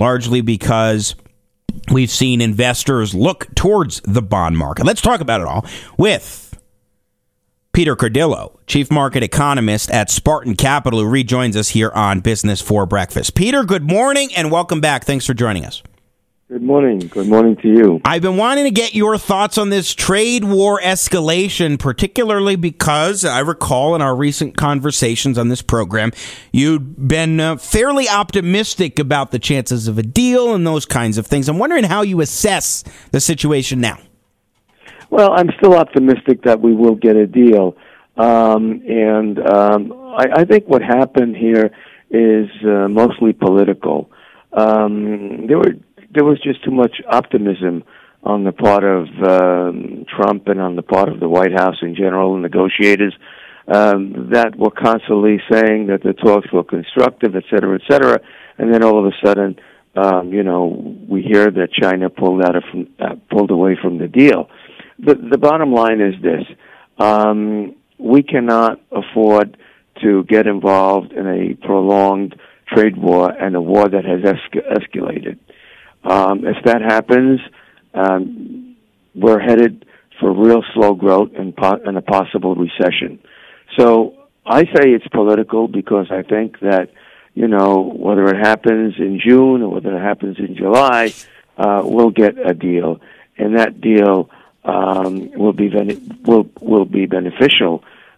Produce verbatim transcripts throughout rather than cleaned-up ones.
largely because we've seen investors look towards the bond market. Let's talk about it all with Peter Cardillo, Chief Market Economist at Spartan Capital, who rejoins us here on Business for Breakfast. Peter, good morning and welcome back. Thanks for joining us. Good morning. Good morning to you. I've been wanting to get your thoughts on this trade war escalation, particularly because I recall in our recent conversations on this program, you'd been uh, fairly optimistic about the chances of a deal and those kinds of things. I'm wondering how you assess the situation now. Well, I'm still optimistic that we will get a deal. Um, and um, I, I think what happened here is uh, mostly political. Um, there were There was just too much optimism on the part of um, Trump and on the part of the White House in general, and negotiators um, that were constantly saying that the talks were constructive, et cetera, et cetera. And then all of a sudden, um, you know, we hear that China pulled out of from, uh, pulled away from the deal. The, the bottom line is this: um, we cannot afford to get involved in a prolonged trade war and a war that has esca- escalated. Um, if that happens, um, we're headed for real slow growth and, po- and a possible recession. So I say it's political because I think that, you know, whether it happens in June or whether it happens in July, uh, we'll get a deal, and that deal um, will be ben- will will be beneficial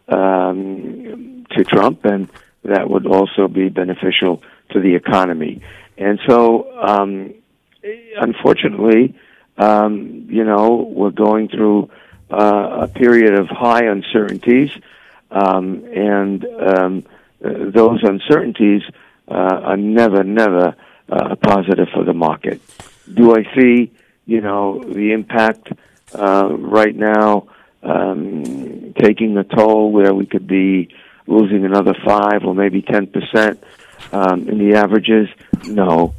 um, to Trump, and that would also be beneficial to the economy. And so. Um, Unfortunately, um, you know, we're going through uh, a period of high uncertainties, um, and um, those uncertainties uh, are never, never uh, positive for the market. Do I see, you know, the impact uh, right now um, taking a toll where we could be losing another five or maybe ten percent um, in the averages? No.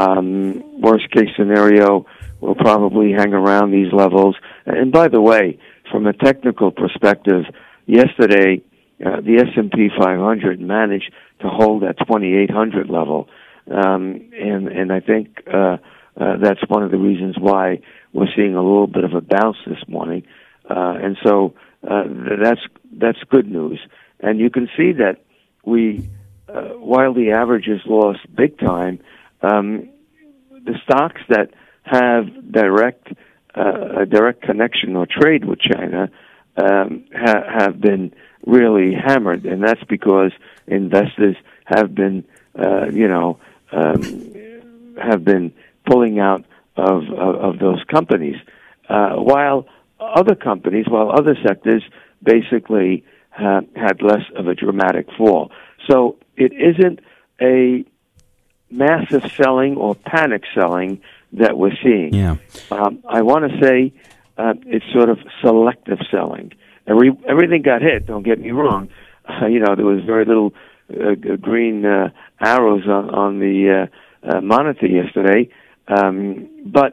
Um, worst case scenario, we'll probably hang around these levels. And by the way, from a technical perspective, yesterday uh, the S and P five hundred managed to hold at twenty-eight hundred level, um, and and I think uh, uh, that's one of the reasons why we're seeing a little bit of a bounce this morning. Uh, and so uh, that's that's good news. And you can see that we, uh, while the averages lost big time. Um, the stocks that have direct uh, a direct connection or trade with China um, ha- have been really hammered, and that's because investors have been, uh, you know, um, have been pulling out of of, of those companies, uh, while other companies, while other sectors basically ha- had less of a dramatic fall. So it isn't a massive selling or panic selling that we're seeing. Yeah. Um, I want to say uh, it's sort of selective selling. Every, everything got hit, don't get me wrong. Uh, you know, there was very little uh, green uh, arrows on, on the uh, uh, monitor yesterday. Um, but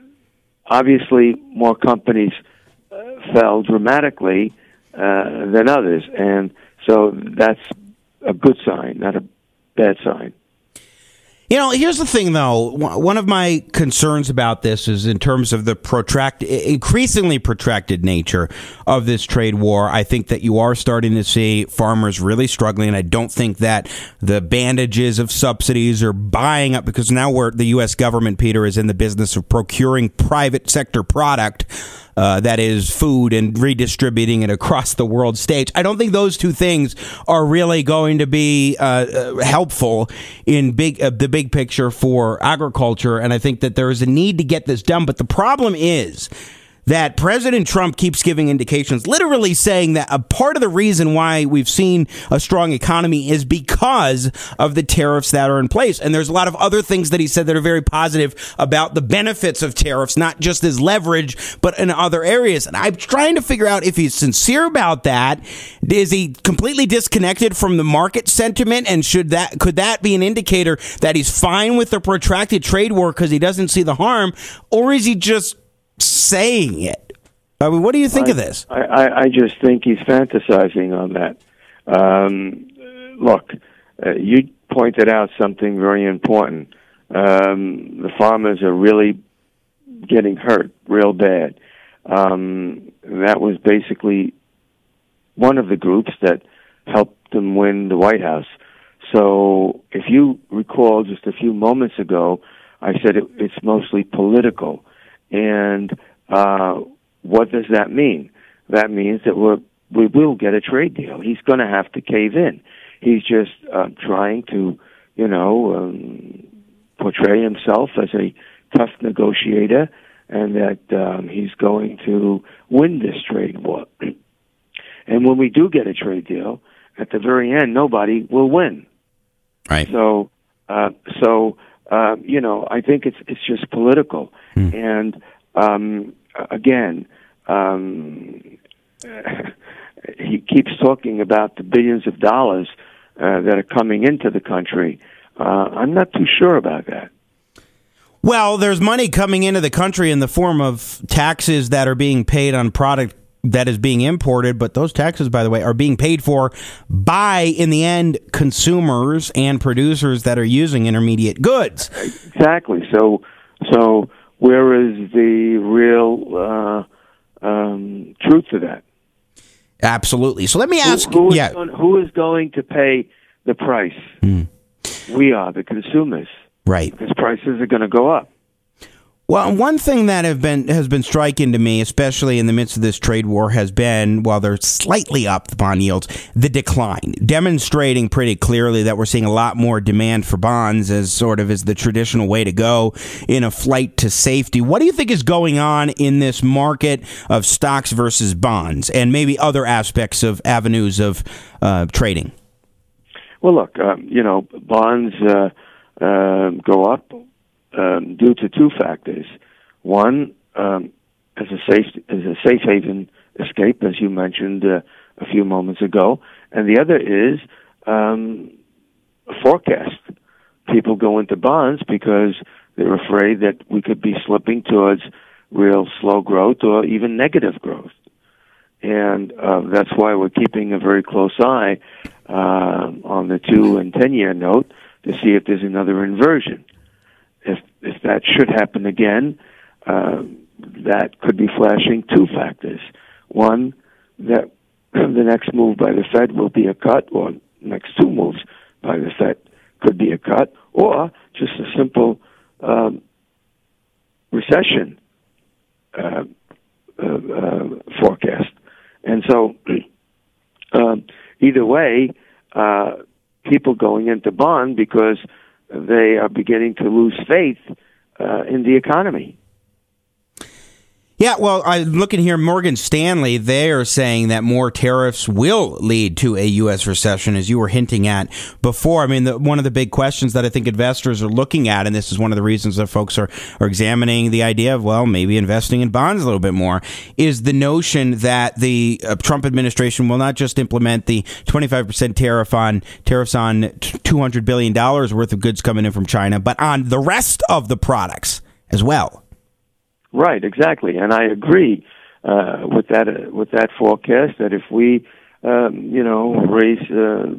obviously more companies uh, fell dramatically uh, than others. And so that's a good sign, not a bad sign. You know, here's the thing, though. One of my concerns about this is in terms of the protracted, increasingly protracted nature of this trade war. I think that you are starting to see farmers really struggling. I don't think that the bandages of subsidies are buying up, because now we're, the U S government, Peter, is in the business of procuring private sector product. Uh, that is food, and redistributing it across the world stage. I don't think those two things are really going to be uh, uh, helpful in big uh, the big picture for agriculture, and I think that there is a need to get this done. But the problem is that President Trump keeps giving indications, literally saying that a part of the reason why we've seen a strong economy is because of the tariffs that are in place. And there's a lot of other things that he said that are very positive about the benefits of tariffs, not just as leverage, but in other areas. And I'm trying to figure out if he's sincere about that. Is he completely disconnected from the market sentiment? And should that could that be an indicator that he's fine with the protracted trade war because he doesn't see the harm? Or is he just saying it? I mean, what do you think I, of this? I, I, I just think he's fantasizing on that. Um, look, uh, you pointed out something very important. um, the farmers are really getting hurt real bad. Um, that was basically one of the groups that helped them win the White House. So if you recall just a few moments ago, I said it, it's mostly political. And uh, what does that mean? That means that we're, we will get a trade deal. He's going to have to cave in. He's just uh, trying to, you know, um, portray himself as a tough negotiator and that um, he's going to win this trade war. And when we do get a trade deal, at the very end, nobody will win. Right. So, uh, so uh, you know, I think it's it's just political. Hmm. And um, again, um, he keeps talking about the billions of dollars uh, that are coming into the country. Uh, I'm not too sure about that. Well, there's money coming into the country in the form of taxes that are being paid on product that is being imported, but those taxes, by the way, are being paid for by, in the end, consumers and producers that are using intermediate goods. Exactly. So, so where is the real uh, um, truth to that? Absolutely. So let me ask who, who you, yeah. Going, who is going to pay the price? Hmm. We are, the consumers. Right. Because prices are going to go up. Well, one thing that have been has been striking to me, especially in the midst of this trade war, has been, while they're slightly up, the bond yields, the decline, demonstrating pretty clearly that we're seeing a lot more demand for bonds as sort of is the traditional way to go in a flight to safety. What do you think is going on in this market of stocks versus bonds and maybe other aspects of avenues of uh, trading? Well, look, um, you know, bonds uh, uh, go up Um, due to two factors. One, um, as a safe as a safe haven escape, as you mentioned uh, a few moments ago, and the other is um, a forecast. People go into bonds because they're afraid that we could be slipping towards real slow growth or even negative growth, and uh, that's why we're keeping a very close eye uh, on the two and ten year note to see if there's another inversion. If if that should happen again, uh, that could be flashing two factors. One, that the next move by the Fed will be a cut, or next two moves by the Fed could be a cut, or just a simple um, recession uh, uh, uh, forecast. And so, um, either way, uh, people going into bond because they are beginning to lose faith uh, in the economy. Yeah, well, I'm looking here, Morgan Stanley, they are saying that more tariffs will lead to a U S recession, as you were hinting at before. I mean, the, one of the big questions that I think investors are looking at, and this is one of the reasons that folks are, are examining the idea of, well, maybe investing in bonds a little bit more, is the notion that the uh, Trump administration will not just implement the twenty-five percent tariff on tariffs on two hundred billion dollars worth of goods coming in from China, but on the rest of the products as well. Right, exactly, and I agree uh, with that. Uh, with that forecast, that if we, um, you know, raise, uh,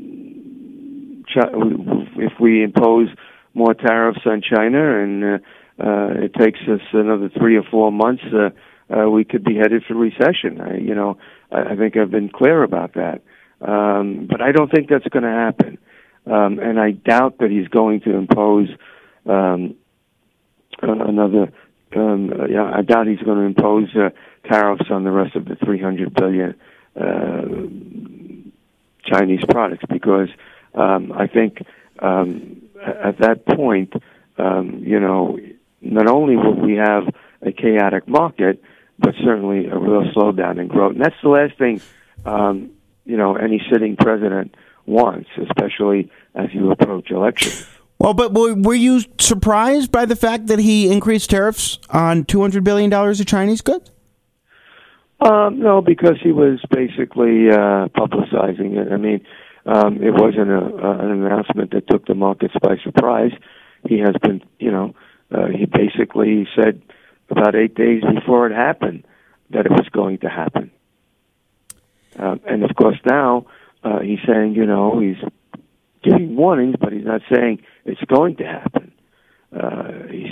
Chi- if we impose more tariffs on China, and uh, uh, it takes us another three or four months, uh, uh, we could be headed for recession. I, you know, I, I think I've been clear about that, um, but I don't think that's going to happen, um, and I doubt that he's going to impose um, another. Um, yeah, I doubt he's going to impose uh, tariffs on the rest of the three hundred billion uh, Chinese products because um, I think um, at that point, um, you know, not only will we have a chaotic market, but certainly a real slowdown in growth. And that's the last thing, um, you know, any sitting president wants, especially as you approach elections. Well, but were you surprised by the fact that he increased tariffs on two hundred billion dollars of Chinese goods? Um, no, because he was basically uh, publicizing it. I mean, um, it wasn't a, uh, an announcement that took the markets by surprise. He has been, you know, uh, he basically said about eight days before it happened that it was going to happen. Uh, and, of course, now uh, he's saying, you know, he's giving warnings, but he's not saying it's going to happen.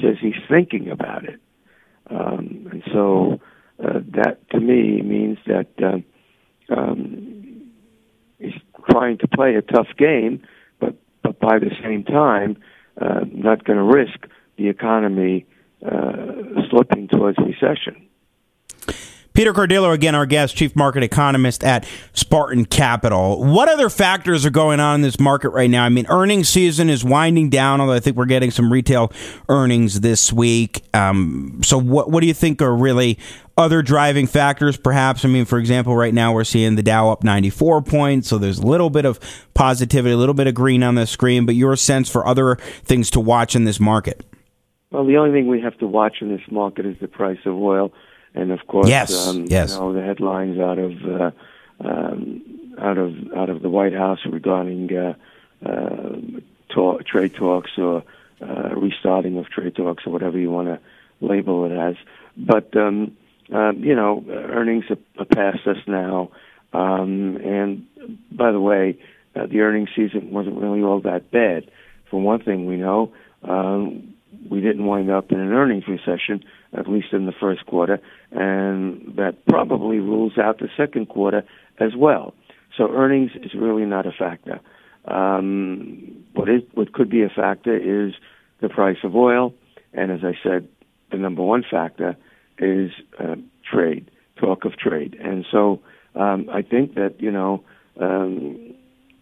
says he's thinking about it. Um, and so uh, that, to me, means that uh, um, he's trying to play a tough game, but, but by the same time, uh, not going to risk the economy uh, slipping towards recession. Peter Cardillo, again, our guest, chief market economist at Spartan Capital. What other factors are going on in this market right now? I mean, earnings season is winding down, although I think we're getting some retail earnings this week. Um, so what what do you think are really other driving factors, perhaps? I mean, for example, right now we're seeing the Dow up ninety-four points, so there's a little bit of positivity, a little bit of green on the screen, but your sense for other things to watch in this market? Well, the only thing we have to watch in this market is the price of oil. And of course, yes, um, yes. you know, the headlines out of uh, um, out of out of the White House regarding uh, uh, talk, trade talks or uh, restarting of trade talks or whatever you want to label it as. But um, uh, you know, earnings are past us now. Um, and by the way, uh, the earnings season wasn't really all that bad. For one thing, we know um, we didn't wind up in an earnings recession, at least in the first quarter, and that probably rules out the second quarter as well. So earnings is really not a factor. Um, what is what could be a factor is the price of oil, and as I said, the number one factor is uh, trade, talk of trade. And so um, I think that, you know, um,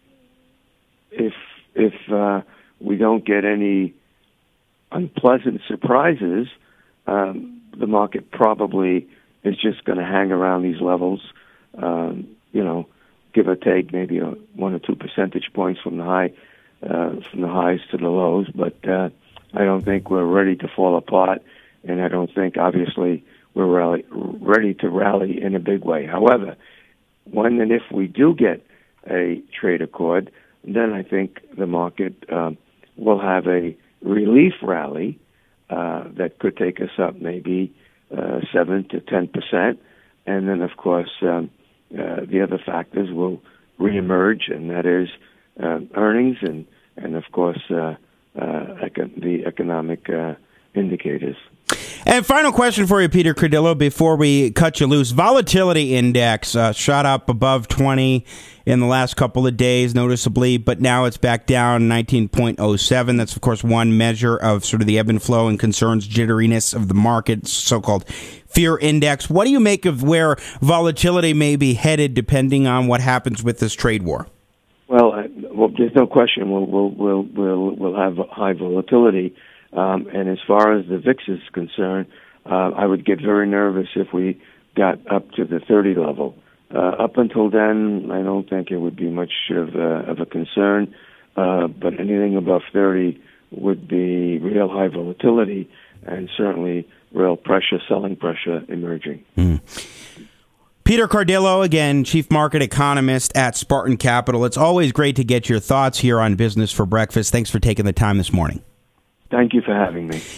if if uh, we don't get any unpleasant surprises, um, the market probably is just going to hang around these levels, um, you know, give or take maybe a, one or two percentage points from the high, uh, from the highs to the lows. But uh, I don't think we're ready to fall apart, and I don't think, obviously, we're rally, ready to rally in a big way. However, when and if we do get a trade accord, then I think the market uh, will have a relief rally uh, that could take us up maybe uh, seven to ten percent, and then of course um, uh, the other factors will reemerge, and that is uh, earnings and and of course uh, uh, econ- the economic uh, indicators. And final question for you, Peter Cardillo, before we cut you loose. Volatility index uh, shot up above twenty in the last couple of days noticeably, but now it's back down nineteen point oh seven. That's, of course, one measure of sort of the ebb and flow and concerns, jitteriness of the market, so-called fear index. What do you make of where volatility may be headed depending on what happens with this trade war? Well, uh, well there's no question we'll, we'll, we'll, we'll, we'll have high volatility. Um, and as far as the V I X is concerned, uh, I would get very nervous if we got up to the thirty level. Uh, up until then, I don't think it would be much of a, of a concern. Uh, but anything above thirty would be real high volatility and certainly real pressure, selling pressure emerging. Mm. Peter Cardillo, again, chief market economist at Spartan Capital. It's always great to get your thoughts here on Business for Breakfast. Thanks for taking the time this morning. Thank you for having me.